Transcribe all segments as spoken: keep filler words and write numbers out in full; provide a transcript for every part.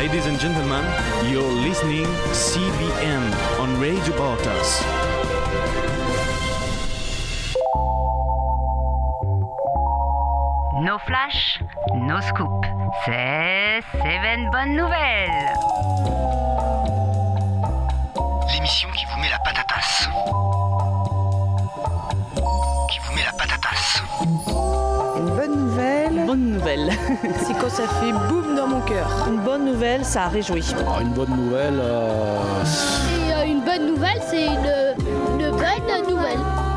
Ladies and gentlemen, you're listening C B N on Radio Baltas. No flash, no scoop. C'est Seven Bonnes Nouvelles. L'émission qui vous met la patatasse. Qui vous met la patatasse. Une bonne nouvelle. Une bonne nouvelle. C'est quand ça fait boum dans mon cœur. Une bonne nouvelle, ça réjouit. Alors, une bonne nouvelle. Euh... Et, euh, une bonne nouvelle, c'est une, une bonne nouvelle.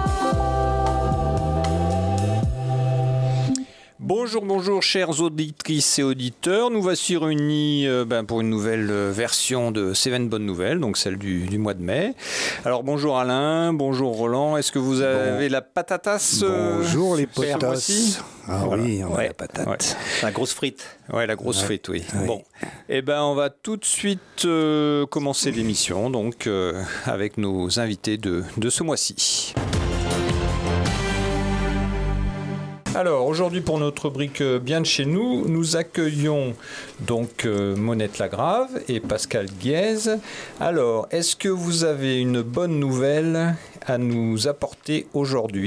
Bonjour, bonjour, chères auditrices et auditeurs. Nous voici réunis euh, ben, pour une nouvelle euh, version de Seven Bonnes Nouvelles, donc celle du, du mois de mai. Alors, bonjour Alain, bonjour Roland. Est-ce que vous avez bon. la patatasse euh, Bonjour les potasses. Ah voilà. Oui, on a ouais. la patate. Ouais. La grosse frite. Ouais, la grosse ouais. frite, oui. oui. Bon, eh ben, on va tout de suite euh, commencer l'émission, donc euh, avec nos invités de, de ce mois-ci. Alors, aujourd'hui, pour notre rubrique Bien de chez nous, nous accueillons donc euh, Monette Lagrave et Pascal Guiez. Alors, est-ce que vous avez une bonne nouvelle à nous apporter aujourd'hui ?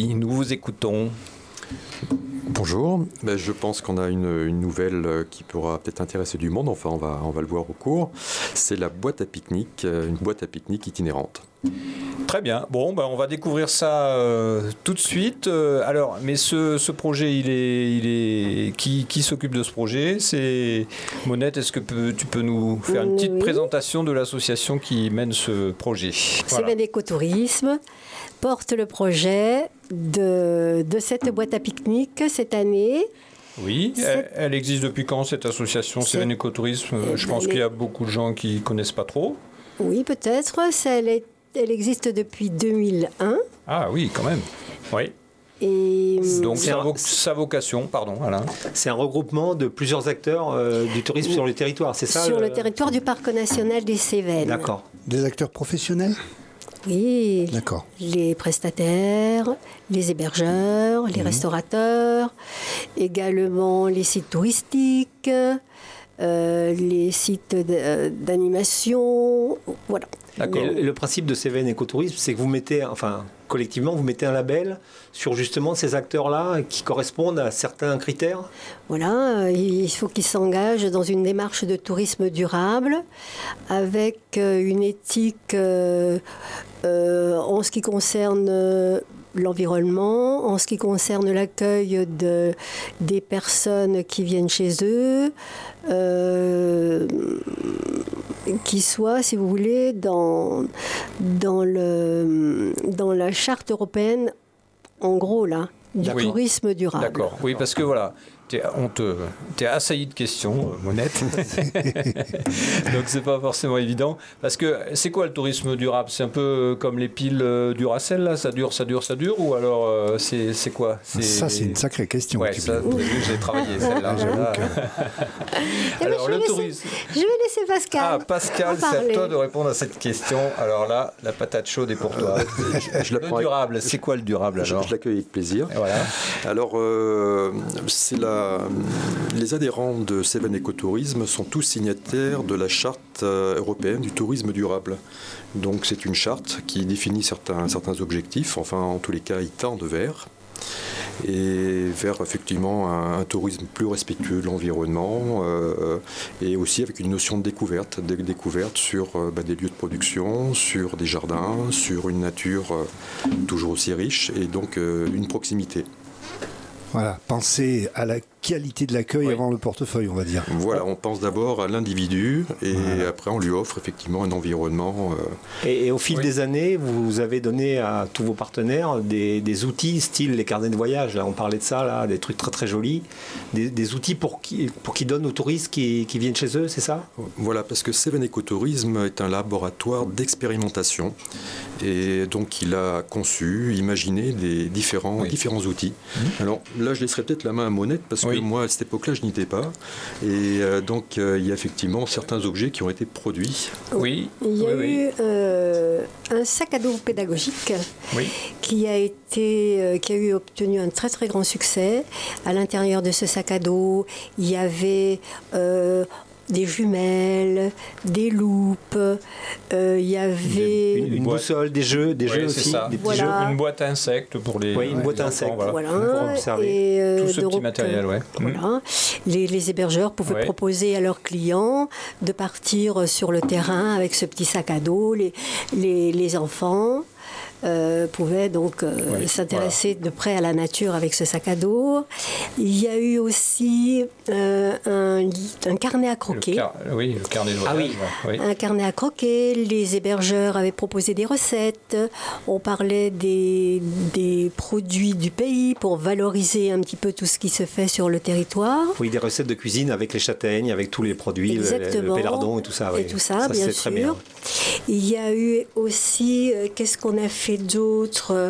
Nous vous écoutons. Bonjour, ben, je pense qu'on a une, une nouvelle qui pourra peut-être intéresser du monde, enfin on va, on va le voir au cours. C'est la boîte à pique-nique, une boîte à pique-nique itinérante. Très bien, bon ben, on va découvrir ça euh, tout de suite. Euh, alors, mais ce, ce projet, il est, il est... Qui, qui s'occupe de ce projet ? C'est Monette, est-ce que peut, tu peux nous faire une petite oui. présentation de l'association qui mène ce projet ? Voilà. Seven Écotourisme porte le projet de, de cette boîte à pique-nique cette année. Oui, elle, elle existe depuis quand cette association Seven Écotourisme ? Je pense qu'il y a beaucoup de gens qui ne connaissent pas trop. Oui, peut-être. Elle, est, elle existe depuis deux mille un. Ah oui, quand même. Oui. Et donc sa, vo- sa vocation, pardon, Alain. C'est un regroupement de plusieurs acteurs euh, du tourisme oui. sur le territoire, c'est ça ? Sur le... le territoire du Parc national des Cévennes. D'accord. Des acteurs professionnels ? Oui, D'accord. Les prestataires, les hébergeurs, les mmh. restaurateurs, également les sites touristiques, euh, les sites d'animation, voilà. D'accord. Et le principe de Seven Écotourisme, c'est que vous mettez, enfin, collectivement, vous mettez un label sur justement ces acteurs-là qui correspondent à certains critères ? Voilà, il faut qu'ils s'engagent dans une démarche de tourisme durable avec une éthique euh, euh, en ce qui concerne euh, l'environnement, en ce qui concerne l'accueil de, des personnes qui viennent chez eux, euh, qui soit, si vous voulez, dans, dans, le, dans la charte européenne, en gros, là, du oui. tourisme durable. D'accord, oui, parce que voilà, t'es, on te, t'es assailli de questions, Monette. Donc, c'est pas forcément évident. Parce que c'est quoi le tourisme durable ? C'est un peu comme les piles Duracell, là, ça dure, ça dure, ça dure ? Ou alors, euh, c'est, c'est quoi ? c'est... Ça, c'est une sacrée question. Ouais, ça, j'ai travaillé celle-là. là. Alors, le tourisme. Je vais laisser Pascal. Ah, Pascal, c'est à toi de répondre à cette question. Alors là, la patate chaude est pour toi. je, je le durable, c'est quoi le durable alors ? Je, je l'accueille avec plaisir. Et voilà. Alors, euh, c'est la les adhérents de Seven Écotourisme sont tous signataires de la charte européenne du tourisme durable. Donc c'est une charte qui définit certains, certains objectifs, enfin en tous les cas ils tendent vers, et vers effectivement un, un tourisme plus respectueux de l'environnement euh, et aussi avec une notion de découverte, de découverte sur euh, bah, des lieux de production, sur des jardins, sur une nature euh, toujours aussi riche et donc euh, une proximité. Voilà, penser à la qualité de l'accueil oui. avant le portefeuille, on va dire. Voilà, on pense d'abord à l'individu et voilà. après on lui offre effectivement un environnement. Euh... Et, et au fil oui. des années, vous avez donné à tous vos partenaires des, des outils, style les carnets de voyage. Là, on parlait de ça, là, des trucs très très jolis, des, des outils pour qui pour qui donnent aux touristes qui, qui viennent chez eux, c'est ça ? Voilà, parce que Seven Écotourisme est un laboratoire d'expérimentation et donc il a conçu, imaginé des différents oui. différents outils. Mmh. Alors là, je laisserai peut-être la main à Monette parce oui. que moi, à cette époque-là, je n'y étais pas. Et euh, donc, euh, il y a effectivement certains objets qui ont été produits. Oui. Il y a oui, eu oui. Euh, un sac à dos pédagogique oui. qui a été, euh, qui a eu obtenu un très très grand succès. À l'intérieur de ce sac à dos, il y avait euh, des jumelles, des loupes. Euh, il y avait une, une boussole, des jeux, des oui, jeux aussi, ça. des petits voilà. jeux. Une boîte à insectes pour les. Oui, une boîte à enfants, insectes. Voilà. Voilà. Pour observer. Et, euh, Tout ce donc, petit matériel, ouais. Voilà. Les, les hébergeurs pouvaient Ouais. proposer à leurs clients de partir sur le terrain avec ce petit sac à dos. Les, les, les enfants euh, pouvaient donc euh, Oui, s'intéresser de près à la nature avec ce sac à dos. Il y a eu aussi euh, un, un carnet à croquer. Le car... Oui, le carnet de voyage. Ah ouais, oui. Un carnet à croquer, les hébergeurs avaient proposé des recettes, on parlait des, des produits du pays pour valoriser un petit peu tout ce qui se fait sur le territoire. Oui, des recettes de cuisine avec les châtaignes, avec tous les produits, le, Exactement. le pélardon et tout ça. Oui. Et tout ça, bien c'est sûr. très bien. Il y a eu aussi, euh, qu'est-ce qu'on a fait d'autre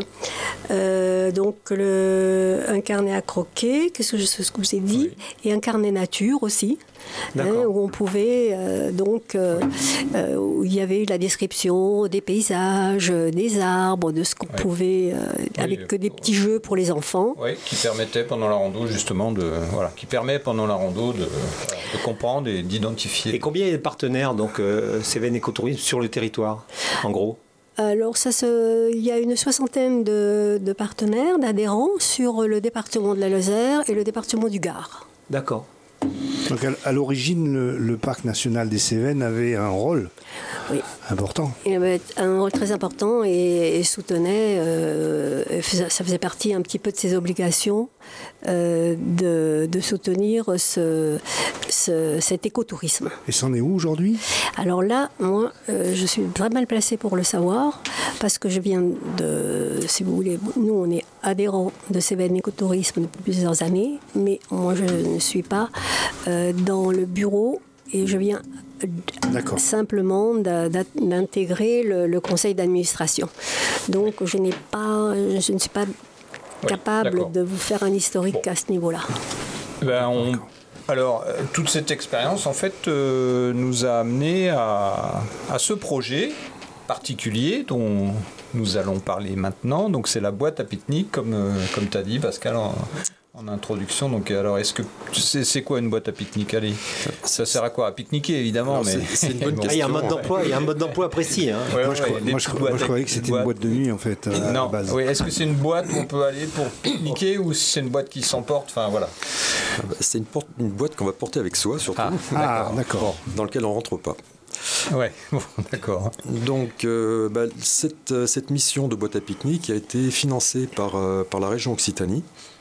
Euh, Donc, le, un carnet à croquer, qu'est-ce que je, ce que je vous ai dit, Oui. et un carnet nature aussi. Hein, où on pouvait euh, donc euh, euh, où il y avait la description des paysages, des arbres, de ce qu'on Oui. pouvait euh, Oui, avec que des euh, petits jeux pour les enfants. Oui, qui permettait pendant la rando justement de voilà, qui permet pendant la rando de, voilà, de comprendre et d'identifier. Et combien il y a de partenaires donc euh, Cévennes Écotourisme sur le territoire, en gros? Alors ça se, il y a une soixantaine de, de partenaires, d'adhérents sur le département de la Lozère et le département du Gard. D'accord. Donc à, à l'origine, le, le parc national des Cévennes avait un rôle Oui. important. Il avait un rôle très important et, et soutenait, euh, ça faisait partie un petit peu de ses obligations euh, de, de soutenir ce, ce, cet écotourisme. Et c'en est où aujourd'hui? Alors là, moi, euh, je suis très mal placée pour le savoir parce que je viens de, si vous voulez, nous on est adhérents de Cévennes Écotourisme depuis plusieurs années, mais moi je ne suis pas euh, dans le bureau et je viens D'accord. simplement d'a- d'a- d'intégrer le, le conseil d'administration. Donc je n'ai pas, je ne suis pas Oui, capable d'accord. de vous faire un historique Bon. à ce niveau-là. Ben, on... Alors, euh, toute cette expérience, en fait, euh, nous a amené à, à ce projet particulier dont nous allons parler maintenant. Donc, c'est la boîte à pique-nique, comme, euh, comme tu as dit, Pascal, en, en introduction. Donc, alors, est-ce que c'est, c'est quoi une boîte à pique-nique? Allez, ça sert à quoi? À pique-niquer, évidemment. Alors, mais... c'est- c'est une bonne Bon. Ah, il y a un mode d'emploi, il y a un mode d'emploi précis. Hein. Ouais, Moi, je, ouais, crois- des moi, je, petites moi, je boîtes croyais avec que c'était une une boîte de nuit, en fait, à la Non, base. oui. Est-ce que c'est une boîte où on peut aller pour pique-niquer ou si c'est une boîte qui s'emporte? Enfin, voilà. Ah bah, C'est une, porte- une boîte qu'on va porter avec soi, surtout, Ah, Ah, d'accord. dans lequel on rentre pas. Ouais, bon, d'accord. Donc, euh, bah, cette, euh, cette mission de boîte à pique-nique a été financée par, euh, par la région Occitanie.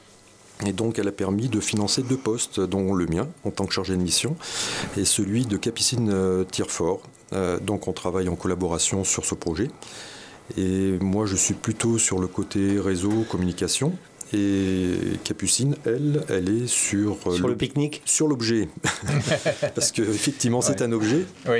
Et donc, elle a permis de financer deux postes, dont le mien, en tant que chargé de mission, et celui de Capucine euh, Tirefort. Euh, donc, on travaille en collaboration sur ce projet. Et moi, je suis plutôt sur le côté réseau, communication. Et Capucine, elle, elle est sur, euh, Sur le l'ob- pique-nique. sur l'objet. Parce qu'effectivement, c'est Ouais. un objet Oui.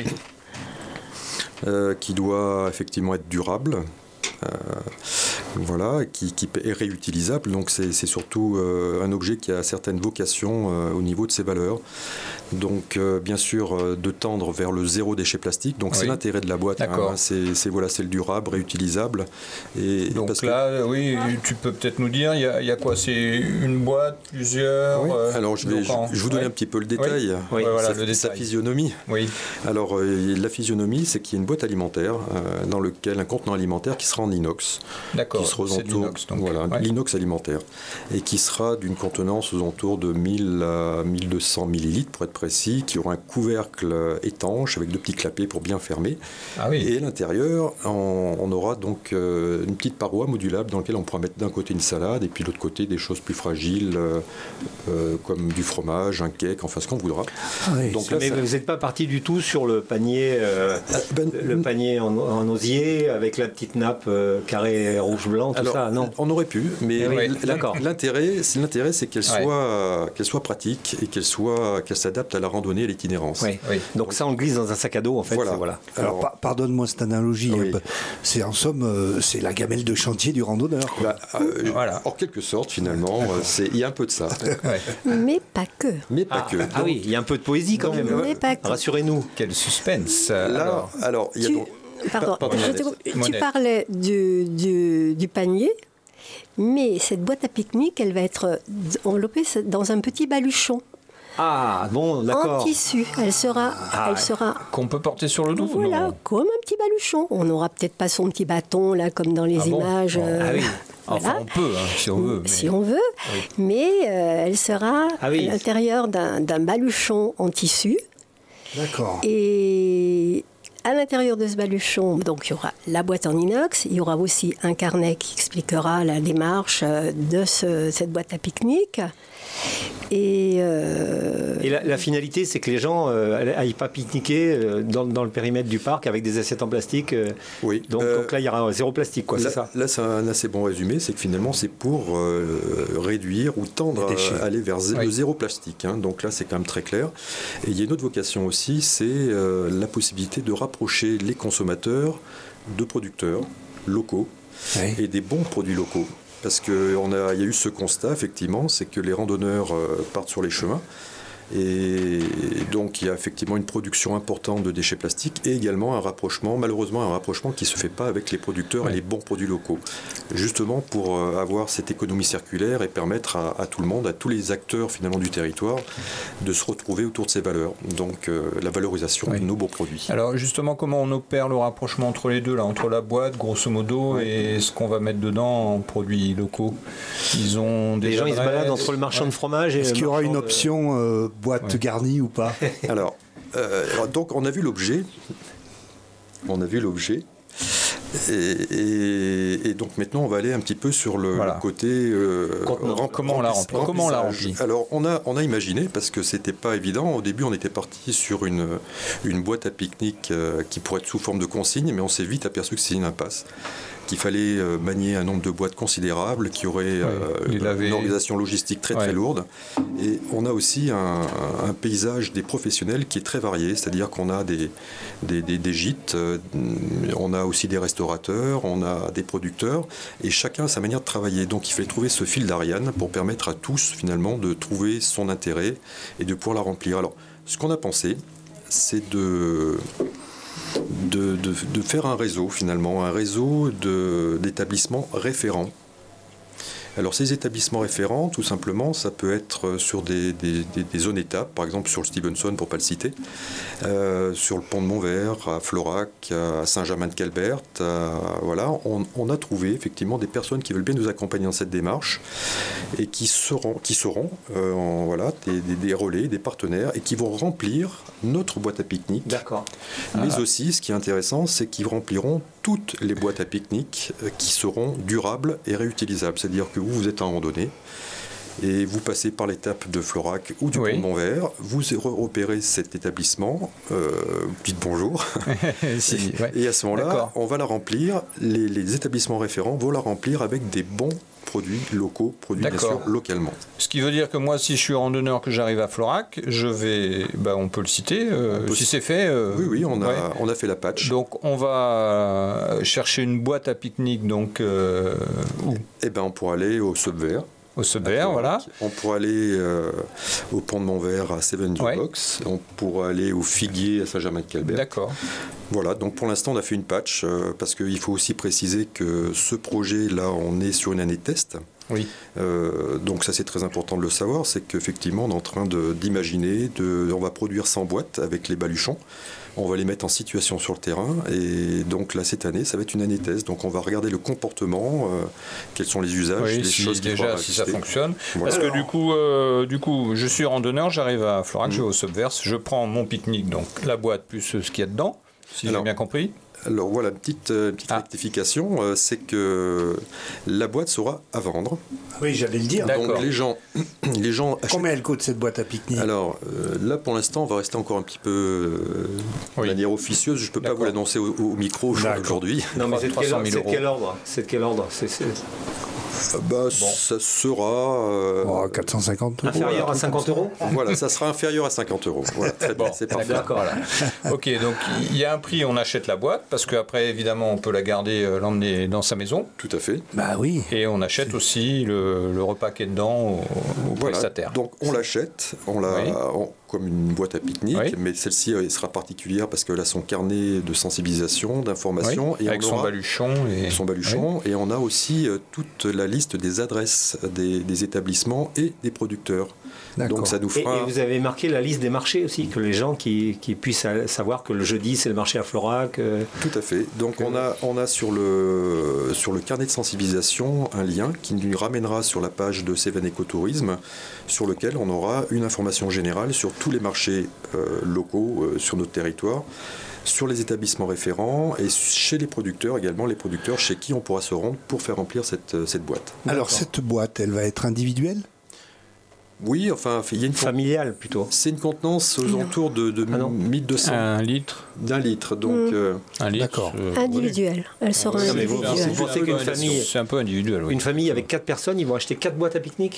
euh, qui doit effectivement être durable. Euh, voilà, qui, qui est réutilisable. Donc c'est, c'est surtout euh, un objet qui a certaines vocations euh, au niveau de ses valeurs. Donc euh, bien sûr euh, de tendre vers le zéro déchet plastique. Donc Oui. c'est l'intérêt de la boîte. D'accord. hein. c'est, c'est, voilà, c'est le durable, réutilisable. Et, Donc parce que- là, oui, tu peux peut-être nous dire, il y, a- il y a quoi? C'est une boîte, plusieurs Oui. euh, Alors je vais, donc je, en- je vous donne ouais. un petit peu le détail. Oui, ouais, voilà, sa, le sa détail. physionomie. Oui, Alors euh, la physionomie, c'est qu'il y a une boîte alimentaire euh, dans lequel un contenant alimentaire qui sera en inox. d'accord. Qui sera aux C'est de entours- l'inox, donc. voilà, Ouais. l'inox alimentaire, et qui sera d'une contenance aux alentours de mille à mille deux cents millilitres pour être précis, qui aura un couvercle étanche avec deux petits clapets pour bien fermer. Ah oui. Et à l'intérieur, on, on aura donc euh, une petite paroi modulable dans laquelle on pourra mettre d'un côté une salade et puis de l'autre côté des choses plus fragiles euh, euh, comme du fromage, un cake, enfin ce qu'on voudra. Ah oui, Donc là, Mais ça- vous n'êtes pas parti du tout sur le panier, euh, Ah, ben, le panier en, en osier avec la petite nappe euh, carré rouge-blanc, tout Alors, ça, non? on aurait pu, mais Eh oui, l- d'accord. l'intérêt, c'est, l'intérêt, c'est qu'elle Ouais. soit, qu'elle soit pratique et qu'elle soit, qu'elle s'adapte à la randonnée et à l'itinérance. Oui. Oui. Donc ça, on le glisse dans un sac à dos, en fait. Voilà. c'est- voilà. Alors, Alors- pa- pardonne-moi cette analogie. Oui. hein, c'est en somme, euh, c'est la gamelle de chantier du randonneur. quoi. Bah, euh, Voilà. En quelque sorte, finalement, euh, c'est, il y a un peu de ça, Ouais. Mais pas que. mais pas que. Ah oui, il y a un peu de poésie quand même. Mais pas que. Rassurez-nous. Quel suspense. Là, Alors, alors, il y a Tu- donc. Pardon, Pardon, je te Monette. coupe. tu Monette. parlais du, du, du panier, mais cette boîte à pique-nique, elle va être enveloppée dans un petit baluchon. Ah, bon, d'accord. En tissu. Elle sera, Ah, elle sera. Qu'on peut porter sur le dos. Voilà, non comme un petit baluchon. On n'aura peut-être pas son petit bâton là, comme dans les Ah bon images. Bon, euh, ah oui. Enfin, voilà. on peut, hein, si on veut. Mais... Si on veut, Oui. mais euh, elle sera Ah oui. à l'intérieur d'un, d'un baluchon en tissu. D'accord. Et à l'intérieur de ce baluchon, donc il y aura la boîte en inox, il y aura aussi un carnet qui expliquera la démarche euh, de ce- cette boîte à pique-nique. Et, euh, Et la, la finalité, c'est que les gens n'aillent pas pique-niquer euh, dans, dans le périmètre du parc avec des assiettes en plastique. euh, Oui. donc, Euh, donc là, il y aura zéro plastique, quoi, là, c'est ça. là, c'est un assez bon résumé, c'est que finalement, c'est pour euh, réduire ou tendre Les déchets. à aller vers zé- Oui. le zéro plastique. hein. Donc là, c'est quand même très clair. Et il y a une autre vocation aussi, c'est euh, la possibilité de rapprocher les consommateurs de producteurs locaux Oui. et des bons produits locaux. Parce qu'il y a eu ce constat, effectivement, c'est que les randonneurs euh, partent sur les chemins. Et donc, il y a effectivement une production importante de déchets plastiques et également un rapprochement, malheureusement, un rapprochement qui ne se fait pas avec les producteurs Ouais. et les bons produits locaux. Justement pour euh, avoir cette économie circulaire et permettre à, à tout le monde, à tous les acteurs finalement du territoire, de se retrouver autour de ces valeurs. Donc, euh, la valorisation Oui. de nos beaux produits. Alors justement, comment on opère le rapprochement entre les deux, là, entre la boîte, grosso modo, et ce qu'on va mettre dedans en produits locaux? Ils ont des Les gens, ils se adresses. baladent entre le marchand Ouais. de fromage et Est-ce le qu'il y aura marchand une de- option euh, boîte Ouais. garnie ou pas? Alors, euh, alors, donc on a vu l'objet. On a vu l'objet. Et, et- et donc maintenant, on va aller un petit peu sur le, Voilà. le côté euh, Contenant. rem- Comment on la remplis- remplit Comment on la remplissage. remplit Alors, on a, on a imaginé, parce que c'était pas évident, au début, on était parti sur une, une boîte à pique-nique euh, qui pourrait être sous forme de consigne, mais on s'est vite aperçu que c'est une impasse. Qu'il fallait euh, manier un nombre de boîtes considérable, qui aurait euh, les laver. une organisation logistique très très Ouais. lourde. Et on a aussi un, un paysage des professionnels qui est très varié, c'est-à-dire qu'on a des, des, des- des gîtes, euh, on a aussi des restaurateurs, on a des producteurs, et chacun a sa manière de travailler. Donc il fallait trouver ce fil d'Ariane pour permettre à tous finalement de trouver son intérêt et de pouvoir la remplir. Alors ce qu'on a pensé, c'est de... De, de- de faire un réseau finalement, un réseau de- d'établissements référents. Alors ces établissements référents, tout simplement, ça peut être sur des, des- des- des zones étapes, par exemple sur le Stevenson, pour ne pas le citer, euh, sur le pont de Montvert, à Florac, à Saint-Germain-de-Calbert. à- voilà, on, on a trouvé effectivement des personnes qui veulent bien nous accompagner dans cette démarche et qui seront, qui seront euh, en- voilà, des, des- des relais, des partenaires, et qui vont remplir notre boîte à pique-nique. D'accord. Mais Ah. aussi, ce qui est intéressant, c'est qu'ils rempliront toutes les boîtes à pique-nique euh, qui seront durables et réutilisables. C'est-à-dire que vous, vous êtes en randonnée et vous passez par l'étape de Florac ou du Oui. pont de Montvert, vous repérez cet établissement, euh, vous dites bonjour, Si, ouais. et à ce moment-là, D'accord. on va la remplir, les, les établissements référents vont la remplir avec des bons produits locaux, produits bien D'accord. sûr localement. Ce qui veut dire que moi, si je suis randonneur, que j'arrive à Florac, je vais, ben, on peut le citer, euh, On peut si c- c'est fait. euh, Oui, oui, on a, ouais. on a fait la patch. Donc on va chercher une boîte à pique-nique, donc euh, où Eh ben, on pourra aller au Subvert. Au Subvert, voilà. On pourra aller euh, au pont de Montvert à Seven Ouais. Box. On pourra aller au Figuier à Saint-Germain-de-Calbert. D'accord. Voilà, donc pour l'instant on a fait une patch euh, parce qu'il faut aussi préciser que ce projet-là, on est sur une année de test. Oui. Euh, donc ça c'est très important de le savoir, c'est qu'effectivement on est en train de- d'imaginer, de, on va produire cent boîtes avec les baluchons. On va les mettre en situation sur le terrain et donc là cette année ça va être une année test. Donc on va regarder le comportement, euh, quels sont les usages, Oui, les si, choses qui déjà vont si ça ajuster. fonctionne. Voilà. Parce que du coup, euh, du coup, je suis randonneur, j'arrive à Florac, je vais au Subvert, je prends mon pique-nique, donc la boîte plus ce qu'il y a dedans, si j'ai Alors, bien compris. Alors voilà, une petite, euh, petite Ah. rectification, euh, c'est que la boîte sera à vendre. Oui, j'allais le dire. D'accord. Donc les gens, les gens achètent- Combien elle coûte cette boîte à pique-nique? Alors euh, là pour l'instant on va rester encore un petit peu euh, de Oui. manière officieuse, je ne peux pas D'accord. vous l'annoncer au, au micro D'accord. aujourd'hui. Non, mais c'est de quel, 300 000 c'est de quel euros. ordre C'est de quel ordre C'est c'est Euh, Bah, ça sera euh, Oh, quatre cent cinquante euros. inférieur à cinquante euros voilà, ça sera inférieur à cinquante euros. Voilà, très bien, Bon, c'est parfait. D'accord. Ok, donc il y a un prix, on achète la boîte, parce qu'après, évidemment, on peut la garder, euh, l'emmener dans sa maison, Tout à fait. Bah oui. et on achète aussi le, le repas qui est dedans au, au Voilà. prestataire. Donc on l'achète, on la, Oui. on- comme une boîte à pique-nique, Oui. mais celle-ci euh, sera particulière parce qu'elle a son carnet de sensibilisation, d'information, Oui, et avec on son aura baluchon. Et... son baluchon, et on a aussi euh, toute la liste des adresses des, des établissements et des producteurs. Donc ça nous fera... Et, et vous avez marqué la liste des marchés aussi, que les gens qui, qui puissent savoir que le jeudi c'est le marché à Florac. Euh... Tout à fait. Donc on a, on a sur, le, sur le carnet de sensibilisation un lien qui nous ramènera sur la page de Cévennes Écotourisme, sur lequel on aura une information générale sur tous les marchés euh, locaux euh, sur notre territoire, sur les établissements référents et chez les producteurs également, les producteurs chez qui on pourra se rendre pour faire remplir cette, cette boîte. Alors cette boîte, elle va être individuelle ? Oui, enfin, il y a une familiale plutôt. C'est une contenance aux alentours de, de ah mille deux cents. Un litre. D'un litre, donc. Mmh. Euh, un litre. D'accord. Euh, individuelle. Elle sera oui. individuelle. Vous, vous pensez qu'une famille, c'est un peu individuel. Oui. Une famille avec quatre personnes, ils vont acheter quatre boîtes à pique-nique.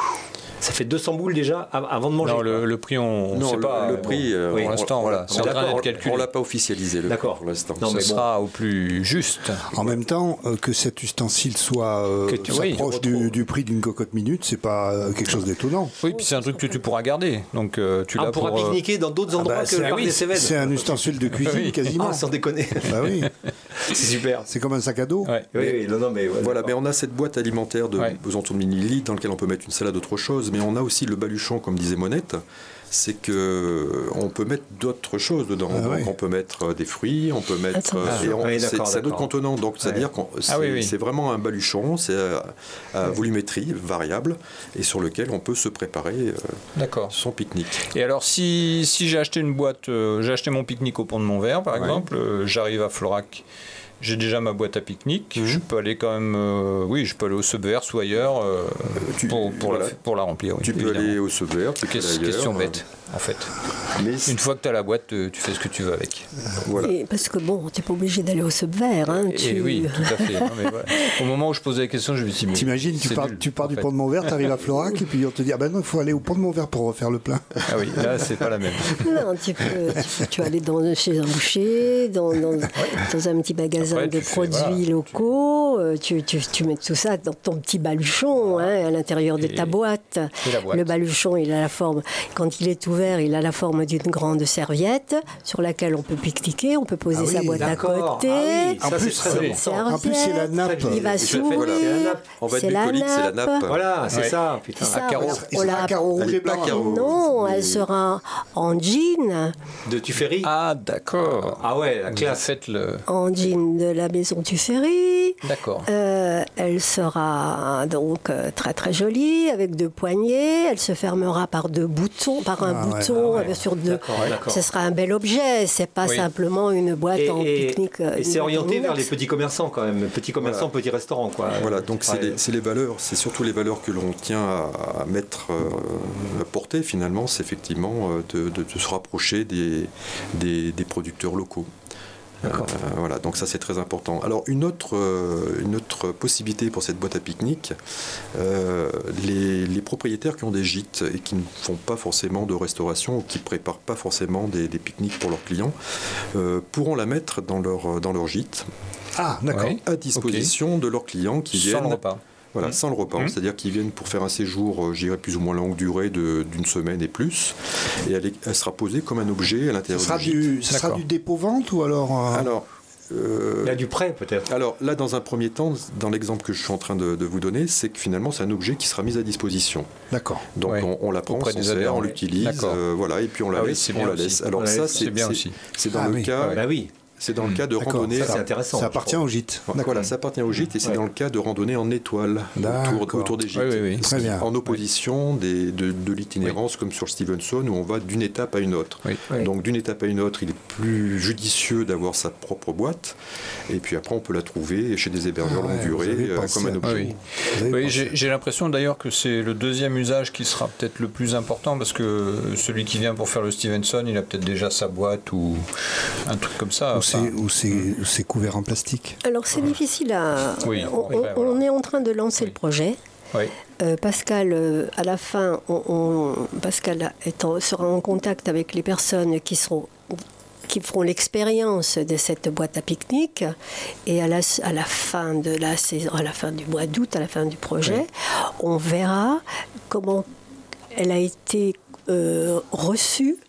Ça fait deux cents boules déjà avant de manger. Non, le, le prix, on ne sait le, pas. Le prix, bon, oui, pour l'instant, on, voilà. On, c'est en train d'être calculé. On ne l'a pas officialisé, le D'accord. pour l'instant. Non, Ce mais sera bon. Au plus juste. En même temps, euh, que cet ustensile soit euh, que tu, s'approche oui, du, du prix d'une cocotte minute, c'est pas euh, quelque chose d'étonnant. Oui, puis c'est un truc que tu pourras garder. Donc euh, tu ah, l'as on pourra pour, pique-niquer dans d'autres endroits ah bah, que le parc oui, des Cévennes. C'est un ustensile de cuisine oui. quasiment. Ah, sans déconner. Bah oui. C'est super. C'est comme un sac à dos. Ouais. Oui, oui, non, non, mais ouais, voilà, mais on a cette boîte alimentaire de ouais. aux alentours de mille millilitres dans laquelle on peut mettre une salade, autre chose, mais on a aussi le baluchon, comme disait Monette. C'est que on peut mettre d'autres choses dedans. Ah, donc oui. On peut mettre des fruits, on peut mettre. Ah, et on, oui, c'est, c'est un autre contenant. Donc c'est-à-dire ouais. que c'est, ah, oui, oui. c'est vraiment un baluchon, c'est à, à ouais. volumétrie variable et sur lequel on peut se préparer euh, son pique-nique. Et alors si, si j'ai acheté une boîte, euh, j'ai acheté mon pique-nique au Pont de Montvert par ouais. exemple, euh, j'arrive à Florac. J'ai déjà ma boîte à pique-nique. Mmh. Je peux aller quand même, euh, oui, je peux aller au Subvert ou ailleurs euh, tu, pour, pour, voilà. la, pour la remplir. Oui, tu peux aller au Subvert, tu peux aller ailleurs. Question bête, en fait. Mais une fois que tu as la boîte, tu fais ce que tu veux avec. Voilà. Et parce que bon, tu n'es pas obligé d'aller au Subvert. Hein, et, tu... et oui, tout à fait. Non, mais voilà. Au moment où je posais la question, je me suis dit. T'imagines, tu pars, nul, tu pars du Pont de Montvert, tu arrives à Florac, et puis on te dit ah ben non, il faut aller au Pont de Montvert pour refaire le plein. Ah oui, là, c'est pas la même. Non, tu peux, tu, tu vas aller dans, chez un boucher, dans, dans, ouais. dans un petit magasin Après, de produits. Fais, voilà. locaux, tu, tu, tu mets tout ça dans ton petit baluchon hein, à l'intérieur de ta boîte. boîte. Le baluchon, il a la forme, quand il est ouvert, il a la forme d'une grande serviette sur laquelle on peut pique-niquer, on peut poser ah oui, sa boîte d'accord. à côté. Ah oui, ça, en, plus, c'est c'est en plus, c'est la nappe. Il va s'ouvrir. Voilà. En bas c'est du colique, c'est la nappe. Voilà, c'est ouais. ça. Putain. Ça, à carreaux. On, on l'a carreau rouge et blanc. Non, elle sera en jean. De Tuffery. Ah, d'accord. Ah ouais, la classe. Faites le... En jean de la maison Tuffery. D'accord. Euh, elle sera donc euh, très très jolie avec deux poignées. Elle se fermera par deux boutons, par un ah, bouton ouais, ah, ouais. sur deux. D'accord, d'accord. Ce sera un bel objet. C'est pas oui. simplement une boîte et, en et, pique-nique. Et c'est orienté vers les petits commerçants quand même, petits commerçants, voilà. petits restaurants quoi. Voilà, donc c'est, ouais. les, c'est les valeurs, c'est surtout les valeurs que l'on tient à, à mettre, euh, à porter finalement, c'est effectivement euh, de, de, de se rapprocher des, des, des producteurs locaux. Euh, voilà, donc ça c'est très important. Alors une autre, euh, une autre possibilité pour cette boîte à pique-nique, euh, les, les propriétaires qui ont des gîtes et qui ne font pas forcément de restauration ou qui ne préparent pas forcément des, des pique-niques pour leurs clients, euh, pourront la mettre dans leur, dans leur gîte ah, d'accord. à disposition okay. de leurs clients qui Sans viennent... le repas. Voilà, mmh. sans le repas, mmh. c'est-à-dire qu'ils viennent pour faire un séjour, euh, j'irais plus ou moins longue durée de, d'une semaine et plus, et elle, est, elle sera posée comme un objet à l'intérieur ça du gîte. Ce sera du dépôt-vente ou alors euh... Alors, euh, il y a du prêt peut-être. Alors là, dans un premier temps, dans l'exemple que je suis en train de, de vous donner, c'est que finalement c'est un objet qui sera mis à disposition. D'accord. Donc ouais. on, on la prend, on s'en sert, on l'utilise, euh, voilà, et puis on la ah laisse. Oui, on la aussi. laisse. Alors on ça, c'est, c'est bien c'est, aussi. C'est dans ah, le oui. cas. Bah oui. C'est dans le cas de D'accord. randonnée. Ça, c'est intéressant. Ça appartient au gîte. D'accord. Voilà, ça appartient au gîte et c'est ouais. dans le cas de randonnée en étoile autour, autour des gîtes. Oui, oui, oui. Très bien. En opposition des, de, de l'itinérance oui. comme sur Stevenson où on va d'une étape à une autre. Oui. Donc d'une étape à une autre, il est plus judicieux d'avoir sa propre boîte et puis après on peut la trouver chez des hébergeurs ah, longue ouais, durée euh, comme un objet. Ah, oui. Oui, j'ai, j'ai l'impression d'ailleurs que c'est le deuxième usage qui sera peut-être le plus important parce que celui qui vient pour faire le Stevenson, il a peut-être déjà sa boîte ou un truc comme ça. Ou enfin, c'est, ou c'est c'est couvert en plastique. Alors c'est difficile à... Oui, on, on, voilà. on est en train de lancer oui. le projet. Oui. Euh, Pascal, euh, à la fin, on, on, Pascal est en, sera en contact avec les personnes qui seront... qui feront l'expérience de cette boîte à pique-nique et à la, à la fin de la saison, à la fin du mois d'août, à la fin du projet, oui. on verra comment elle a été euh, reçue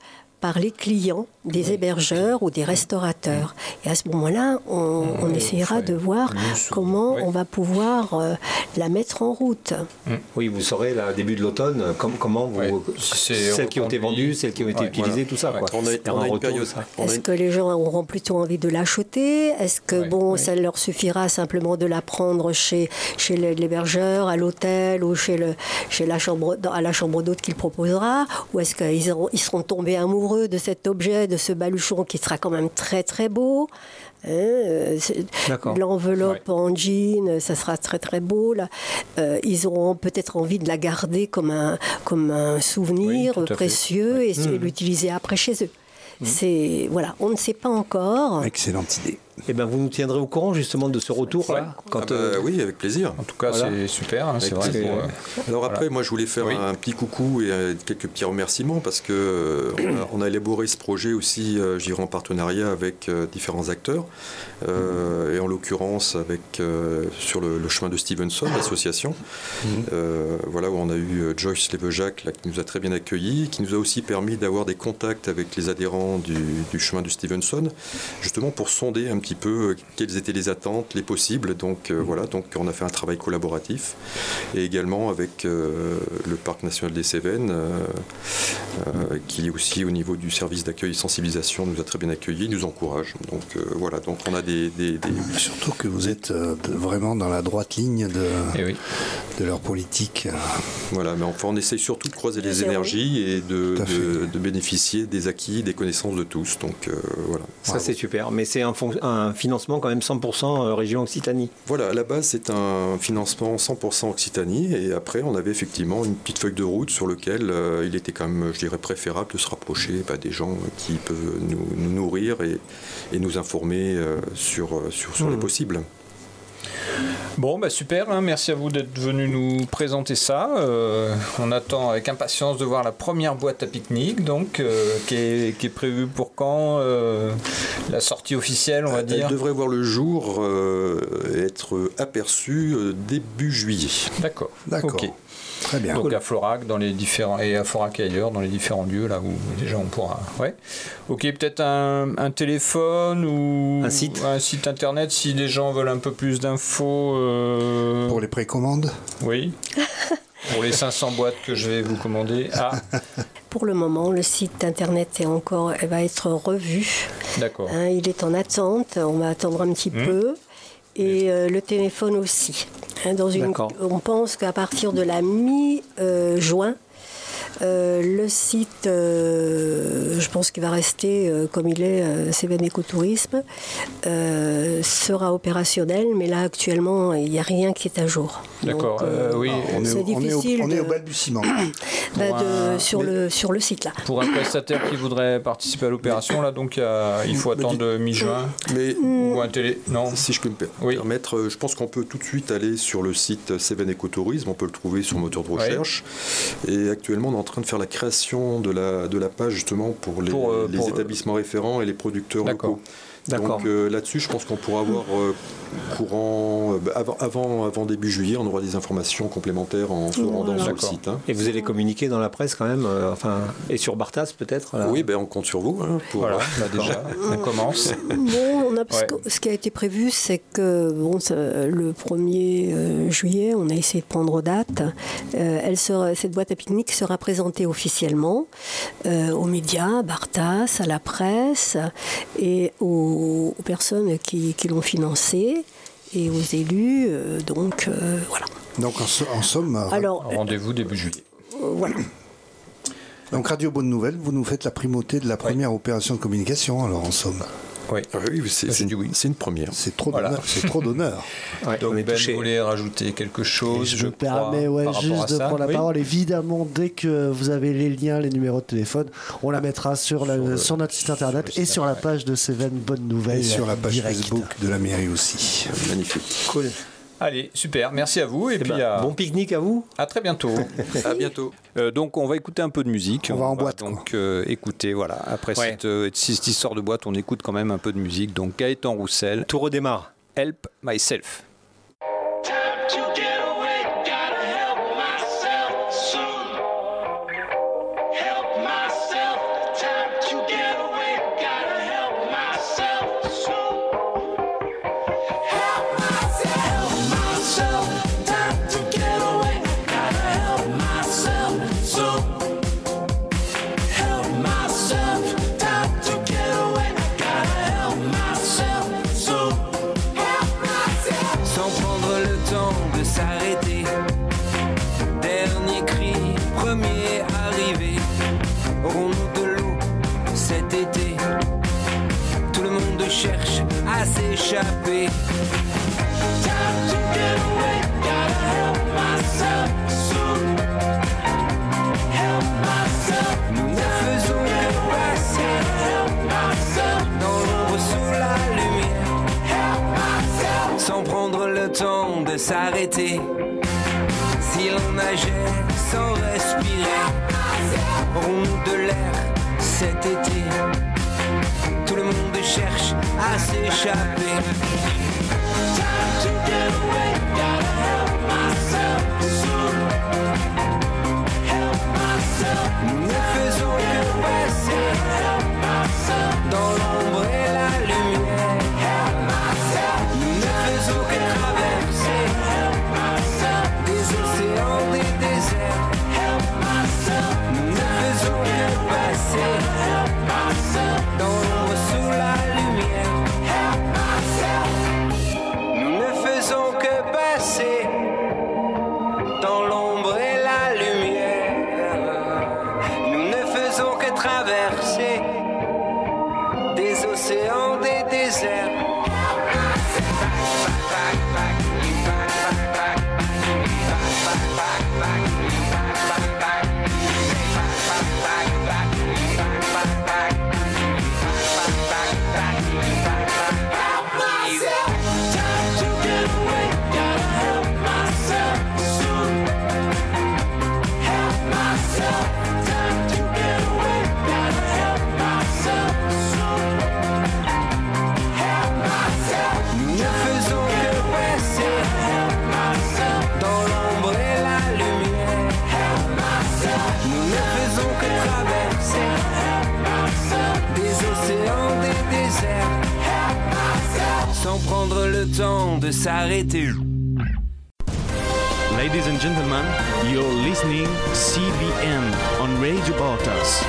par les clients des hébergeurs ou des restaurateurs. Et à ce moment-là, on, on essaiera de voir comment on va pouvoir euh, la mettre en route. Oui, vous saurez là, début de l'automne, com- comment vous, ouais. celles qui ont été vendues, celles qui ont été ouais, utilisées, voilà. tout ça. Quoi. On a, on a une retour, période. Est-ce que les gens auront plutôt envie de l'acheter ? Est-ce que ouais, bon, ouais. ça leur suffira simplement de la prendre chez, chez l'hébergeur, à l'hôtel ou chez, le, chez la chambre, à la chambre d'hôte qu'il proposera ? Ou est-ce qu'ils auront, ils seront tombés amoureux de cet objet, de ce baluchon qui sera quand même très très beau ? Hein, l'enveloppe ouais. en jean, ça sera très très beau. Là. Euh, ils auront peut-être envie de la garder comme un, comme un souvenir oui, précieux ouais. et, mmh. et l'utiliser après chez eux. Mmh. C'est, voilà, on ne sait pas encore. Excellente idée. Eh ben, vous nous tiendrez au courant justement de ce retour là. Ouais. Quand, ah bah, euh... Oui, avec plaisir. En tout cas, voilà. c'est super. Hein, c'est vrai que, euh... Alors après, voilà. moi, je voulais faire oui. un petit coucou et euh, quelques petits remerciements parce que euh, on, a, on a élaboré ce projet aussi, euh, je dirais en partenariat avec euh, différents acteurs euh, et en l'occurrence avec euh, sur le, le chemin de Stevenson, l'association. Mm-hmm. euh, voilà où on a eu euh, Joyce Levejac là qui nous a très bien accueillis, qui nous a aussi permis d'avoir des contacts avec les adhérents du, du chemin de Stevenson, justement pour sonder un petit peu quelles étaient les attentes, les possibles. Donc euh, voilà, donc on a fait un travail collaboratif et également avec euh, le parc national des Cévennes euh, euh, qui aussi au niveau du service d'accueil et sensibilisation nous a très bien accueillis, nous encourage. Donc euh, voilà, donc on a des, des, des... surtout que vous êtes euh, vraiment dans la droite ligne de, oui. de leur politique. Voilà, mais enfin on essaye surtout de croiser les énergies et de, de, de bénéficier des acquis, des connaissances de tous. Donc euh, voilà. Ça c'est super, mais c'est un, fon- un financement quand même cent pour cent région Occitanie. Voilà, à la base c'est un financement cent pour cent Occitanie et après on avait effectivement une petite feuille de route sur laquelle euh, il était quand même, je dirais, préférable de se rapprocher bah, des gens qui peuvent nous, nous nourrir et, et nous informer euh, sur, sur, sur mmh. les possibles. Bon, bah super, hein, merci à vous d'être venu nous présenter ça. Euh, on attend avec impatience de voir la première boîte à pique-nique, donc, euh, qui, est, qui est prévue pour quand euh, la sortie officielle, on va Elle dire. Elle devrait voir le jour, euh, être aperçue euh, début juillet. D'accord. D'accord. Okay. Très bien. Donc cool. à Florac, dans les différents, et à Florac et ailleurs, dans les différents lieux là où déjà on pourra. Ouais. Ok, peut-être un, un téléphone ou un site, un site internet si les gens veulent un peu plus d'infos. Euh... Pour les précommandes. Oui. Pour les cinq cents boîtes que je vais vous commander. Ah. Pour le moment, le site internet est encore, elle va être revu. D'accord. Hein, il est en attente. On va attendre un petit mmh. peu. Et euh, le téléphone aussi. Hein, dans une, on pense qu'à partir de la mi-juin, euh, le site, euh, je pense qu'il va rester euh, comme il est, euh, Cévennes Écotourisme, euh, sera opérationnel, mais là actuellement il n'y a rien qui est à jour. D'accord, Donc, euh, euh, oui. On c'est est, difficile. On est au, on de, est au balbutiement. bah de, un, sur, le, sur le site là. Pour un prestataire qui voudrait participer à l'opération, là, donc euh, il faut attendre mi-juin. Mais ou un télé. Non. Si je peux me oui. permettre, je pense qu'on peut tout de suite aller sur le site Cévennes Écotourisme, on peut le trouver sur le moteur de recherche. Oui. Et actuellement, on est en train de faire la création de la, de la page justement pour les, pour, euh, les pour établissements euh... référents et les producteurs D'accord. locaux. D'accord. Donc euh, là-dessus, je pense qu'on pourra avoir euh, courant euh, avant, avant, avant début juillet, on aura des informations complémentaires en se rendant voilà. sur le site. Hein. Et vous allez communiquer dans la presse quand même, euh, enfin, et sur Bartas peut-être. Là. Oui, ben on compte sur vous. Hein, pour... Voilà, bah déjà, on commence. Bon, on a, ouais. Ce qui a été prévu, c'est que bon, ça, le premier euh, juillet, on a essayé de prendre date. Euh, elle sera, cette boîte à pique-nique sera présentée officiellement euh, aux médias, à Bartas, à la presse et aux aux personnes qui, qui l'ont financé et aux élus, euh, donc euh, voilà. Donc en, en somme, alors, rendez-vous début juillet. Euh, voilà. Donc Radio Bonne Nouvelle, vous nous faites la primauté de la première oui. opération de communication, alors en somme. Oui, oui c'est, c'est, une, c'est une première. C'est trop voilà. d'honneur. C'est trop d'honneur. Ouais, donc Ben voulait rajouter quelque chose. Je, je me permets ouais, juste de prendre la oui. parole. Évidemment, dès que vous avez les liens, les numéros de téléphone, on la mettra sur, la, sur, le, sur notre site internet sur et sur la page de Cévennes Bonne Nouvelle. Et sur la page direct. Facebook de la mairie aussi. Magnifique. Cool. Allez, super, merci à vous. Et, et puis ben, à... bon pique-nique à vous. À très bientôt. À bientôt. Euh, donc on va écouter un peu de musique. On, on va en boîte. Donc euh, écouter, voilà. Après ouais. cette, euh, cette histoire de boîte, on écoute quand même un peu de musique. Donc Gaëtan Roussel. Tout redémarre. Help Myself. Time to temps de s'arrêter. Dernier cri, premier arrivé. Aurons-nous de l'eau cet été? Tout le monde cherche à s'échapper. Time to get away, gotta help myself soon. Help myself. Nous ne faisons que passer. Help myself. Dans l'ombre sous la lumière. Help myself. Sans prendre le temps de s'arrêter. Si l'on nageait sans respirer, aurons-nous de l'air cet été? Tout le monde cherche à s'échapper. Time to get away, gotta help myself soon. Help myself. Nous ne faisons que passer. Help myself. Dans l'ombre et la lumière. Help myself. Nous ne faisons que traverser. Help myself. Des océans, des déserts. Help myself. Nous ne faisons que passer. Help myself. Dans l'ombre sous la lumière. Help myself. Nous ne faisons que passer. Dans l'ombre et la lumière. Nous ne faisons que traverser. Des océans, des déserts. Sans prendre le temps de s'arrêter. Ladies and gentlemen, you're listening C B N on Radio Baltas.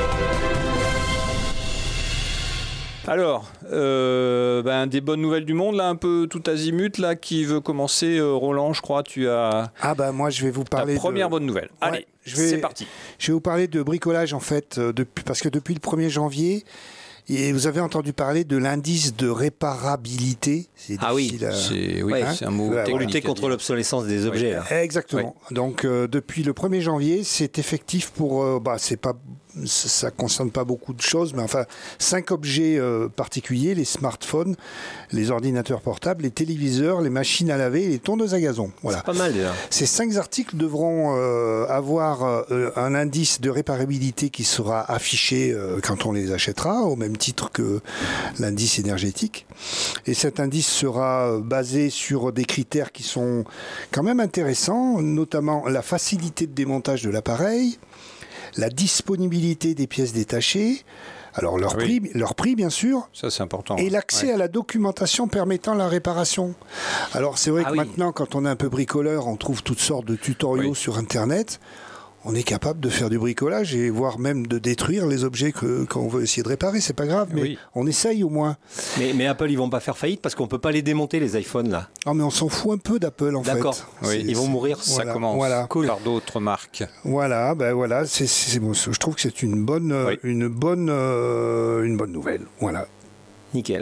Alors, euh, ben, des bonnes nouvelles du monde, là, un peu tout azimut, là, qui veut commencer? euh, Roland, je crois, tu as... Ah bah moi, je vais vous parler ta première de... bonne nouvelle. Ouais, Allez, je vais... c'est parti. Je vais vous parler de bricolage, en fait, euh, depuis... parce que depuis le premier janvier... Et vous avez entendu parler de l'indice de réparabilité. C'est ah oui, à... c'est oui, ouais. un mot pour lutter contre l'obsolescence des objets. Oui. Là. Exactement. Oui. Donc euh, depuis le premier janvier, c'est effectif pour. Euh, bah, c'est pas, ça ne concerne pas beaucoup de choses, mais enfin cinq objets euh, particuliers les smartphones, les ordinateurs portables, les téléviseurs, les machines à laver, et les tondeuses à gazon. Voilà. C'est pas mal déjà. Ces cinq articles devront euh, avoir euh, un indice de réparabilité qui sera affiché euh, quand on les achètera, au même titre que l'indice énergétique. Et cet indice sera basé sur des critères qui sont quand même intéressants, notamment la facilité de démontage de l'appareil, la disponibilité des pièces détachées, alors leur, oui. prix, leur prix bien sûr, ça c'est important, et l'accès ouais. à la documentation permettant la réparation. Alors c'est vrai ah que oui. maintenant, quand on est un peu bricoleur, on trouve toutes sortes de tutoriaux oui. sur Internet. On est capable de faire du bricolage et voire même de détruire les objets que, qu'on veut essayer de réparer. C'est pas grave, mais oui. on essaye au moins. Mais, mais Apple, ils vont pas faire faillite parce qu'on peut pas les démonter, les iPhones là. Non, mais on s'en fout un peu d'Apple en D'accord. fait. D'accord. Oui. Ils vont mourir. Ça voilà. commence voilà. Cool. par d'autres marques. Voilà, ben voilà. C'est, c'est bon. Je trouve que c'est une bonne, oui. une bonne, euh, une bonne nouvelle. Voilà. Nickel.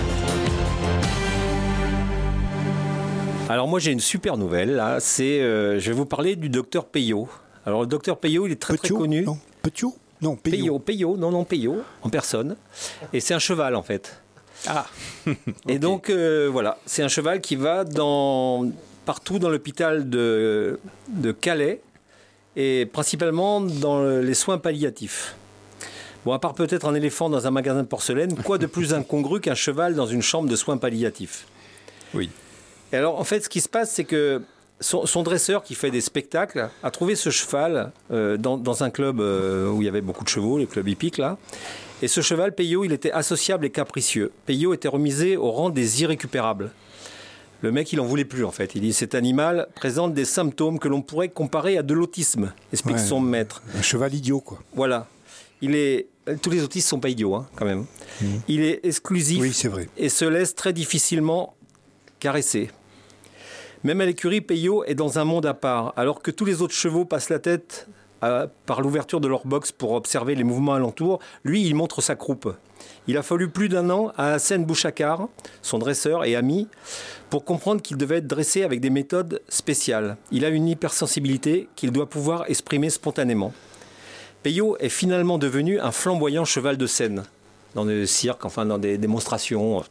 Alors moi j'ai une super nouvelle là. C'est, euh, je vais vous parler du docteur Peyo. Alors le docteur Peyo, il est très Petiot, très connu. Non, Petiot Non, Peyo. Peyo, Peyo, non, non, Peyo, en personne. Et c'est un cheval en fait. Ah okay. Et donc euh, voilà, c'est un cheval qui va dans, partout dans l'hôpital de, de Calais et principalement dans les soins palliatifs. Bon, à part peut-être un éléphant dans un magasin de porcelaine, quoi de plus incongru qu'un cheval dans une chambre de soins palliatifs? Oui. Et alors en fait, ce qui se passe, c'est que Son, son dresseur qui fait des spectacles a trouvé ce cheval euh, dans, dans un club euh, où il y avait beaucoup de chevaux, le club hippique là. Et ce cheval, Peyo, il était associable et capricieux. Peyo était remisé au rang des irrécupérables. Le mec, il en voulait plus en fait. Il dit cet animal présente des symptômes que l'on pourrait comparer à de l'autisme, explique ouais, son maître. Un cheval idiot quoi. Voilà. Il est. Tous les autistes sont pas idiots hein, quand même. Mmh. Il est exclusif. Oui, c'est vrai. Et se laisse très difficilement caresser. Même à l'écurie, Peyo est dans un monde à part. Alors que tous les autres chevaux passent la tête à, par l'ouverture de leur box pour observer les mouvements alentours, lui, il montre sa croupe. Il a fallu plus d'un an à Hassen Bouchakar, son dresseur et ami, pour comprendre qu'il devait être dressé avec des méthodes spéciales. Il a une hypersensibilité qu'il doit pouvoir exprimer spontanément. Peyo est finalement devenu un flamboyant cheval de scène, dans des cirques, enfin dans des démonstrations.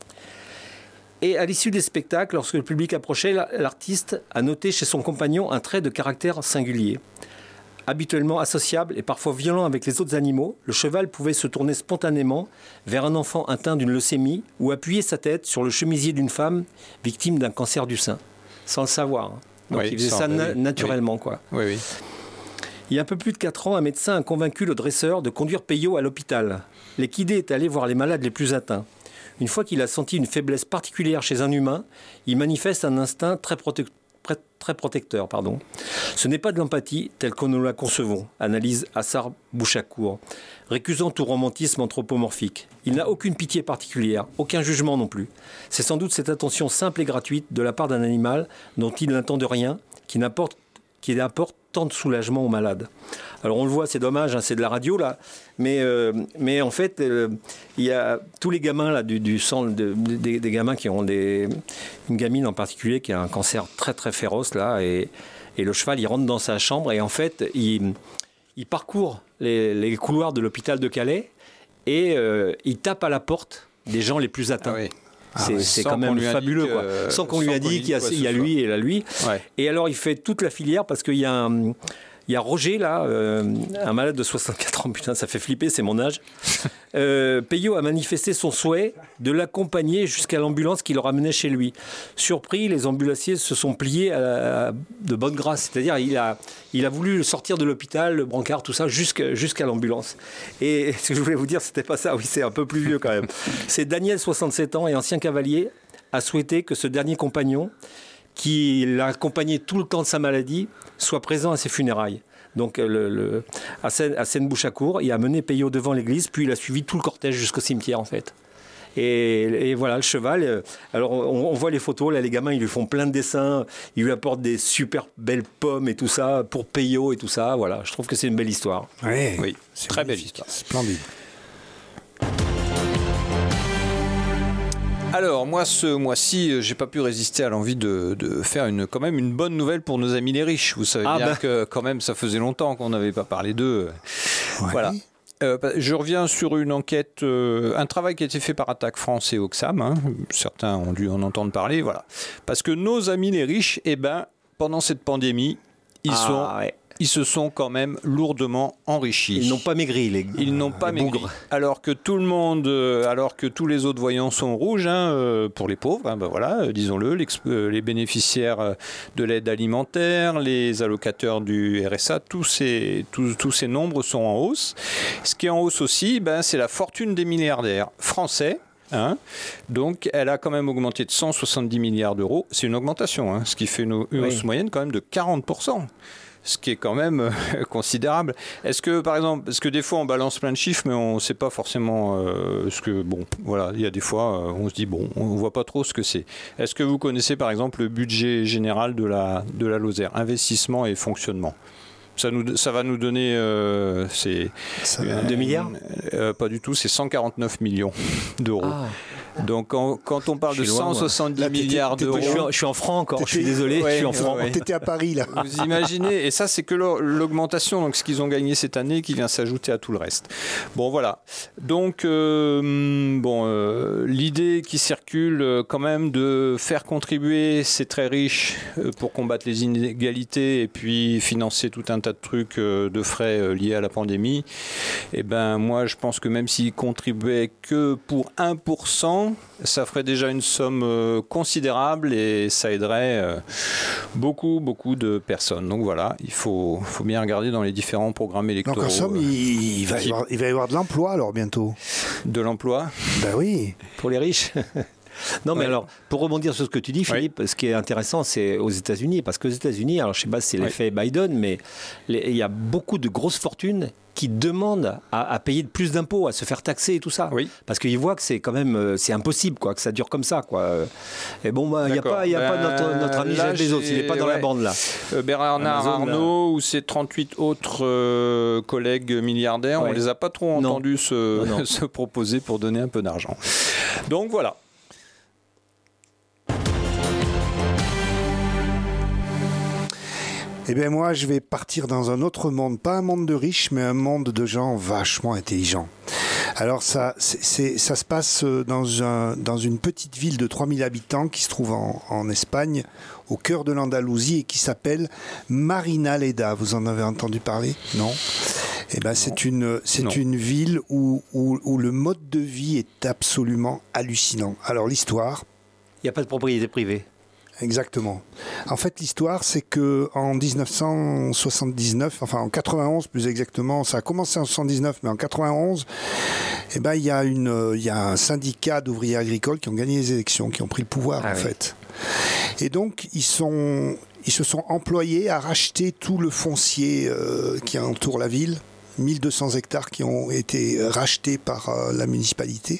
Et à l'issue des spectacles, lorsque le public approchait, l'artiste a noté chez son compagnon un trait de caractère singulier. Habituellement associable et parfois violent avec les autres animaux, le cheval pouvait se tourner spontanément vers un enfant atteint d'une leucémie ou appuyer sa tête sur le chemisier d'une femme victime d'un cancer du sein, sans le savoir. Donc oui, il faisait ça na- naturellement. Oui. Quoi. Oui, oui. Il y a un peu plus de quatre ans, un médecin a convaincu le dresseur de conduire Peyo à l'hôpital. L'équidé est allé voir les malades les plus atteints. Une fois qu'il a senti une faiblesse particulière chez un humain, il manifeste un instinct très protecteur. très protecteur. Pardon. Ce n'est pas de l'empathie telle que nous la concevons, analyse Assar Bouchakour, récusant tout romantisme anthropomorphique. Il n'a aucune pitié particulière, aucun jugement non plus. C'est sans doute cette attention simple et gratuite de la part d'un animal dont il n'attend de rien, qui n'apporte, qui apporte tant de soulagement aux malades. Alors on le voit, c'est dommage, hein, c'est de la radio là, mais, euh, mais en fait, euh, il y a tous les gamins là, du, du centre, de, de, des, des gamins qui ont des, une gamine en particulier qui a un cancer très très féroce là, et, et le cheval il rentre dans sa chambre et en fait il, il parcourt les, les couloirs de l'hôpital de Calais et euh, il tape à la porte des gens les plus atteints. Ah oui. C'est, ah ouais, c'est quand même fabuleux, quoi. Euh, sans qu'on lui a dit qu'il y a, il y a lui et là lui. Ouais. Et alors il fait toute la filière parce qu'il y a un, il y a Roger là, euh, un malade de soixante-quatre ans, putain ça fait flipper, c'est mon âge. euh, Peyo a manifesté son souhait de l'accompagner jusqu'à l'ambulance qui le ramenait chez lui. Surpris, les ambulanciers se sont pliés à la, à de bonne grâce, c'est-à-dire il a, il a voulu sortir de l'hôpital, le brancard, tout ça, jusqu'à, jusqu'à l'ambulance. Et ce que je voulais vous dire, c'était pas ça, oui c'est un peu plus vieux quand même. C'est Daniel, soixante-sept ans et ancien cavalier, a souhaité que ce dernier compagnon, qui l'a accompagné tout le temps de sa maladie, soit présent à ses funérailles. Donc le, le, à Hassen Bouchakour, il a mené Peyo devant l'église, puis il a suivi tout le cortège jusqu'au cimetière en fait. Et, et voilà, le cheval, alors on, on voit les photos, là les gamins ils lui font plein de dessins, ils lui apportent des super belles pommes et tout ça, pour Peyo et tout ça, voilà, je trouve que c'est une belle histoire. Oui, oui c'est très belle histoire. Splendide. Alors, moi, ce mois-ci, j'ai pas pu résister à l'envie de, de faire une, quand même une bonne nouvelle pour nos amis les riches. Vous savez ah bien bah. que, quand même, ça faisait longtemps qu'on n'avait pas parlé d'eux. Ouais. Voilà. Euh, je reviens sur une enquête, euh, un travail qui a été fait par Attaque France et Oxfam. Hein. Certains ont dû en entendre parler, voilà. Parce que nos amis les riches, eh ben, pendant cette pandémie, ils ah, sont... Ouais. Ils se sont quand même lourdement enrichis. Ils n'ont pas maigri, les Ils n'ont pas les maigri. Alors que tout le monde, alors que tous les autres voyants sont rouges, hein, pour les pauvres, hein, ben voilà, disons-le, les bénéficiaires de l'aide alimentaire, les allocataires du R S A, tous ces, tous, tous ces nombres sont en hausse. Ce qui est en hausse aussi, ben, c'est la fortune des milliardaires français. Hein. Donc, elle a quand même augmenté de cent soixante-dix milliards d'euros. C'est une augmentation, hein, ce qui fait une hausse oui. moyenne quand même de quarante pour cent. Ce qui est quand même euh, considérable. Est-ce que, par exemple, parce que des fois on balance plein de chiffres, mais on ne sait pas forcément euh, ce que. Bon, voilà, il y a des fois, euh, on se dit, bon, on ne voit pas trop ce que c'est. Est-ce que vous connaissez, par exemple, le budget général de la, de la Lozère, investissement et fonctionnement ? Ça, nous, ça va nous donner. Euh, c'est, euh, deux milliards euh, Pas du tout, c'est cent quarante-neuf millions d'euros. Ah. Donc, quand, quand on parle de loin, cent soixante-dix là, milliards t'étais, d'euros. Je suis, je suis en francs encore, je suis désolé, ouais, je suis en francs. Ouais. T'étais à Paris, là. Vous imaginez, et ça, c'est que l'augmentation, donc ce qu'ils ont gagné cette année, qui vient s'ajouter à tout le reste. Bon, voilà. Donc, euh, bon, euh, l'idée qui circule, euh, quand même, de faire contribuer ces très riches euh, pour combattre les inégalités et puis financer tout un tas de trucs, euh, de frais euh, liés à la pandémie, eh ben, moi, je pense que même s'ils contribuaient que pour un pour cent, ça ferait déjà une somme euh, considérable et ça aiderait euh, beaucoup, beaucoup de personnes. Donc voilà, il faut, faut bien regarder dans les différents programmes électoraux. Donc en somme, euh, il, il, va y avoir, il va y avoir de l'emploi alors bientôt. De l'emploi ? Ben oui. Pour les riches. Non, mais Ouais. alors, pour rebondir sur ce que tu dis, Philippe, ce qui est intéressant, c'est aux États-Unis. Parce qu'aux États-Unis, alors je ne sais pas si c'est l'effet Biden, mais les- il y a beaucoup de grosses fortunes qui demandent à, à payer plus d'impôts, à se faire taxer et tout ça. Parce qu'ils voient que c'est quand même euh, c'est impossible, quoi, que ça dure comme ça. Quoi. Et bon, bah, il n'y a pas, il y a pas notre, notre ami Là, Jeff Bezos, il n'est pas dans j'ai- la bande là. Euh, Bernard Amazon, Arnault ou ses trente-huit autres euh, collègues milliardaires, Ouais. on les a pas trop Non. entendus se, Non, non. se proposer pour donner un peu d'argent. Donc voilà. Eh bien moi, je vais partir dans un autre monde, pas un monde de riches, mais un monde de gens vachement intelligents. Alors ça, c'est, c'est- ça se passe dans, un, dans une petite ville de trois mille habitants qui se trouve en, en Espagne, au cœur de l'Andalousie, et qui s'appelle Marinaleda. Vous en avez entendu parler ? Non. Eh ben, c'est une, c'est une ville où, où, où le mode de vie est absolument hallucinant. Alors l'histoire... Il n'y a pas de propriété privée. Exactement. En fait, l'histoire, c'est que en dix-neuf cent soixante-dix-neuf, enfin en quatre-vingt-onze plus exactement, ça a commencé en soixante-dix-neuf, mais en quatre-vingt-onze, eh ben, il y a une, il y a un syndicat d'ouvriers agricoles qui ont gagné les élections, qui ont pris le pouvoir, Ah en oui. fait. Et donc, ils sont, ils se sont employés à racheter tout le foncier euh, qui entoure la ville, mille deux cents hectares qui ont été rachetés par euh, la municipalité.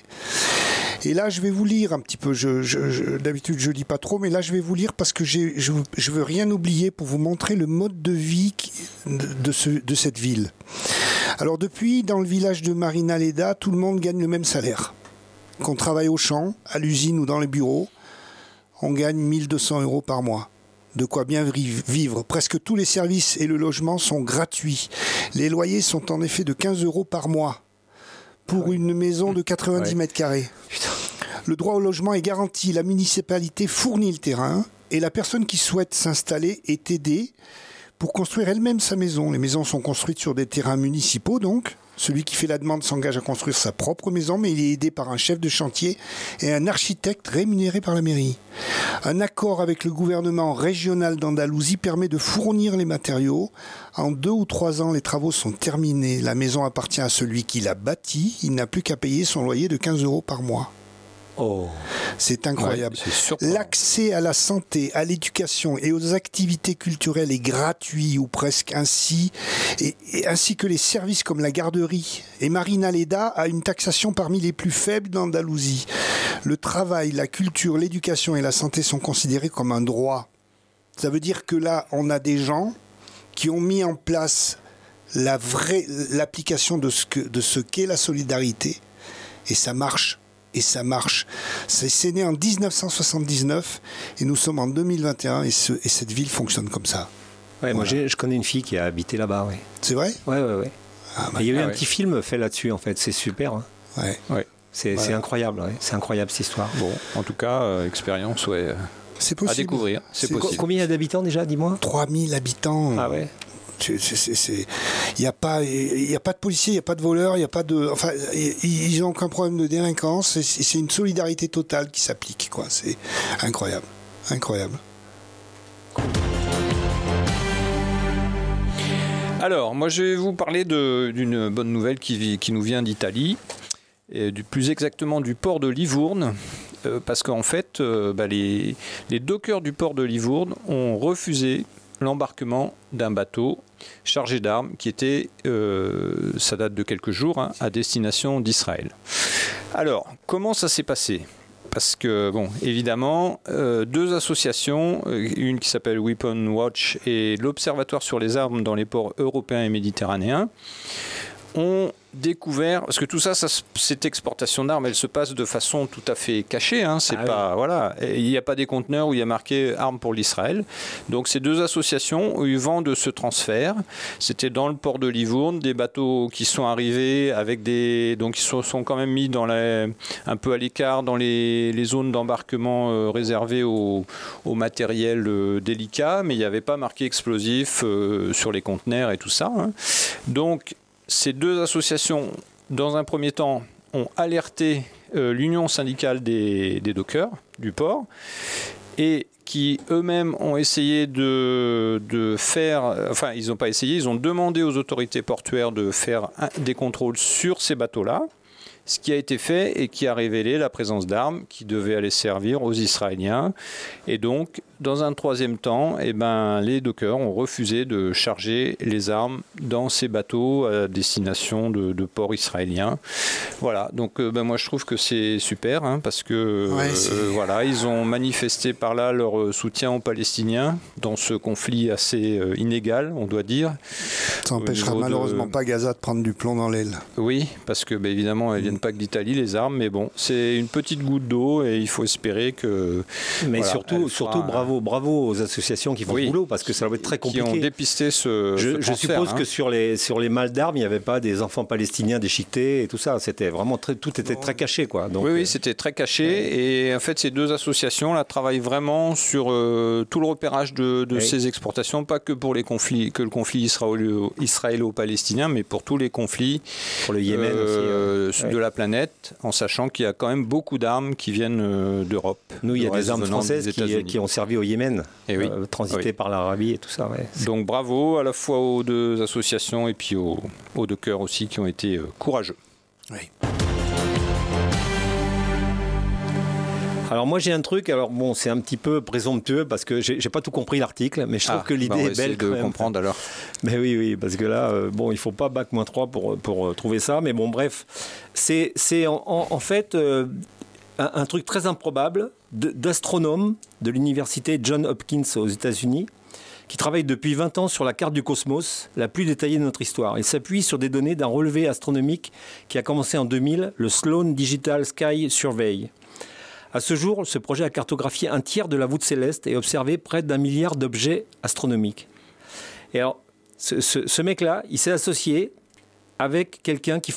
Et là, je vais vous lire un petit peu. Je, je, je, d'habitude, je lis pas trop, mais là, je vais vous lire parce que j'ai, je, je veux rien oublier pour vous montrer le mode de vie qui, de, de, ce, de cette ville. Alors, depuis, dans le village de Marinaleda, tout le monde gagne le même salaire. Qu'on travaille au champ, à l'usine ou dans les bureaux, on gagne mille deux cents euros par mois. De quoi bien vivre. Presque tous les services et le logement sont gratuits. Les loyers sont en effet de quinze euros par mois pour une maison de quatre-vingt-dix Ouais. mètres carrés. Le droit au logement est garanti. La municipalité fournit le terrain et la personne qui souhaite s'installer est aidée pour construire elle-même sa maison. Les maisons sont construites sur des terrains municipaux, donc. Celui qui fait la demande s'engage à construire sa propre maison, mais il est aidé par un chef de chantier et un architecte rémunéré par la mairie. Un accord avec le gouvernement régional d'Andalousie permet de fournir les matériaux. En deux ou trois ans, les travaux sont terminés. La maison appartient à celui qui l'a bâtie. Il n'a plus qu'à payer son loyer de quinze euros par mois. Oh. C'est incroyable. Ouais, c'est surprenant. L'accès à la santé, à l'éducation et aux activités culturelles est gratuit ou presque ainsi, et, et ainsi que les services comme la garderie. Et Marinaleda a une taxation parmi les plus faibles d'Andalousie. Le travail, la culture, l'éducation et la santé sont considérés comme un droit. Ça veut dire que là, on a des gens qui ont mis en place la vraie, l'application de ce que, de ce qu'est la solidarité, et ça marche. Et ça marche. C'est, c'est né en dix-neuf cent soixante-dix-neuf et nous sommes en deux mille vingt et un et, ce, et cette ville fonctionne comme ça. Ouais, moi Voilà. j'ai- je connais une fille qui a habité là-bas. Ouais. C'est vrai ? Ouais, ouais, ouais. Ah, bah, Et il y a eu ah un ouais. petit film fait là-dessus, en fait. C'est super. Hein. ouais. Ouais. C'est, Voilà. c'est incroyable. Ouais. C'est incroyable cette histoire. Bon, en tout cas, euh, expérience, ouais, euh, C'est à possible. découvrir. C'est, C'est- possible. Combien il y a d'habitants déjà, dis-moi trois mille habitants. Ah ouais. C'est- c'est- c'est- c'est- Il n'y a, pas- il y a pas de policiers, il n'y a pas de voleurs, il n'y a pas de. Enfin, ils ils n'ont aucun problème de délinquance. C'est, c'est une solidarité totale qui s'applique, quoi. C'est incroyable. Incroyable. Alors, moi, je vais vous parler de- d'une bonne nouvelle qui, vi- qui nous vient d'Italie, et du, plus exactement du port de Livourne, euh, parce qu'en fait, euh, bah, les, les dockers du port de Livourne ont refusé l'embarquement d'un bateau chargé d'armes qui était, euh, ça date de quelques jours, hein, à destination d'Israël. Alors, comment ça s'est passé ? Parce que, bon, évidemment, euh, deux associations, euh, une qui s'appelle Weapon Watch et l'Observatoire sur les armes dans les ports européens et méditerranéens, ont découvert, parce que tout ça, ça, cette exportation d'armes, elle se passe de façon tout à fait cachée. Hein, c'est Ah pas, voilà, il n'y a pas des conteneurs où il y a marqué armes pour l'Israël. Donc ces deux associations ont eu vent de ce transfert. C'était dans le port de Livourne, des bateaux qui sont arrivés avec des, donc ils sont, sont quand même mis dans la, un peu à l'écart dans les, les zones d'embarquement euh, réservées au, au matériel euh, délicat, mais il n'y avait pas marqué explosif euh, sur les conteneurs et tout ça. Hein. Donc ces deux associations, dans un premier temps, ont alerté euh, l'union syndicale des, des dockers du port et qui eux-mêmes ont essayé de, de faire, enfin ils n'ont pas essayé, ils ont demandé aux autorités portuaires de faire un, des contrôles sur ces bateaux-là, ce qui a été fait et qui a révélé la présence d'armes qui devaient aller servir aux Israéliens. Et donc, dans un troisième temps, eh ben, les dockers ont refusé de charger les armes dans ces bateaux à destination de, de ports israéliens. Voilà, donc euh, ben, moi je trouve que c'est super, hein, parce que Ouais, euh, voilà, ils ont manifesté par là leur soutien aux Palestiniens dans ce conflit assez euh, inégal, on doit dire. Ça n'empêchera malheureusement de... pas Gaza de prendre du plomb dans l'aile. Oui, parce que ben, évidemment, elles ne viennent pas que d'Italie, les armes, mais bon, c'est une petite goutte d'eau et il faut espérer que... Mais voilà, surtout, surtout bravo, bravo aux associations qui font oui, ce boulot, parce que ça va être très compliqué. Qui ont dépisté ce, je, ce je suppose hein. que sur les, sur les malles d'armes, il n'y avait pas des enfants palestiniens déchiquetés et tout ça. C'était vraiment très, tout était très caché, quoi. Donc, oui, oui, euh... c'était très caché. Ouais. Et en fait, ces deux associations là travaillent vraiment sur euh, tout le repérage de, de oui. ces exportations, pas que pour les conflits, que le conflit israélo, israélo-palestinien, mais pour tous les conflits pour le Yémen euh, aussi, ouais. de la planète, en sachant qu'il y a quand même beaucoup d'armes qui viennent euh, d'Europe. Nous, il y a des armes françaises qui, qui ont servi au Yémen, et oui. euh, transitées oui. par l'Arabie et tout ça. Ouais. Donc bravo à la fois aux deux associations et puis aux, aux dockers aussi qui ont été euh, courageux. Oui. Alors moi j'ai un truc, alors bon c'est un petit peu présomptueux parce que j'ai, j'ai pas tout compris l'article, mais je trouve ah, que l'idée bah est belle quand de même. comprendre alors. Mais oui oui parce que là euh, bon il faut pas bac moins trois pour pour trouver ça, mais bon bref c'est c'est en, en, en fait euh, un, un truc très improbable de, d'astronome de l'université Johns Hopkins aux États-Unis qui travaille depuis vingt ans sur la carte du cosmos, la plus détaillée de notre histoire. Il s'appuie sur des données d'un relevé astronomique qui a commencé en deux mille, le Sloan Digital Sky Survey. À ce jour, ce projet a cartographié un tiers de la voûte céleste et observé près d'un milliard d'objets astronomiques. Et alors, ce, ce, ce mec-là, il s'est associé avec quelqu'un qui